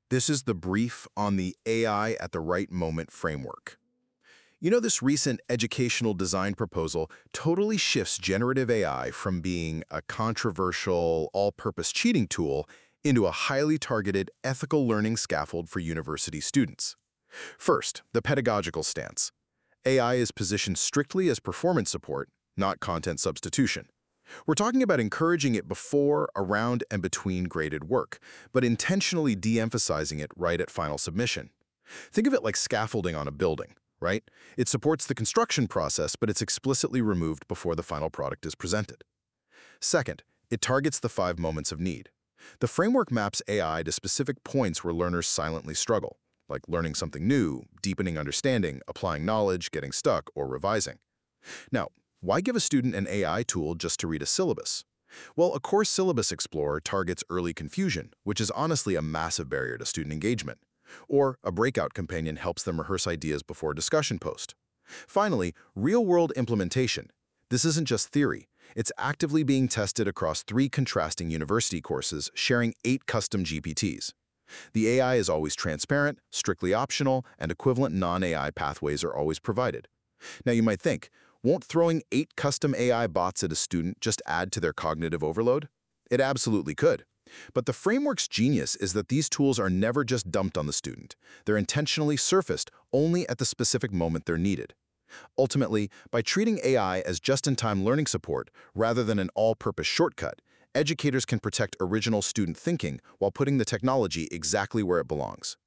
This is the brief on the AI at the Right Moment framework. You know, this recent educational design proposal totally shifts generative AI from being a controversial, all-purpose cheating tool into a highly targeted ethical learning scaffold for university students. First, the pedagogical stance. AI is positioned strictly as performance support, not content substitution. We're talking about encouraging it before, around, and between graded work, but intentionally de-emphasizing it right at final submission. Think of it like scaffolding on a building, right? It supports the construction process, but it's explicitly removed before the final product is presented. Second, it targets the 5 moments of need. The framework maps AI to specific points where learners silently struggle, like learning something new, deepening understanding, applying knowledge, getting stuck, or revising. Now, why give a student an AI tool just to read a syllabus? Well, a course syllabus explorer targets early confusion, which is honestly a massive barrier to student engagement. Or a breakout companion helps them rehearse ideas before a discussion post. Finally, real-world implementation. This isn't just theory. It's actively being tested across 3 contrasting university courses, sharing 8 custom GPTs. The AI is always transparent, strictly optional, and equivalent non-AI pathways are always provided. Now you might think, won't throwing 8 custom AI bots at a student just add to their cognitive overload? It absolutely could. But the framework's genius is that these tools are never just dumped on the student. They're intentionally surfaced only at the specific moment they're needed. Ultimately, by treating AI as just-in-time learning support rather than an all-purpose shortcut, educators can protect original student thinking while putting the technology exactly where it belongs.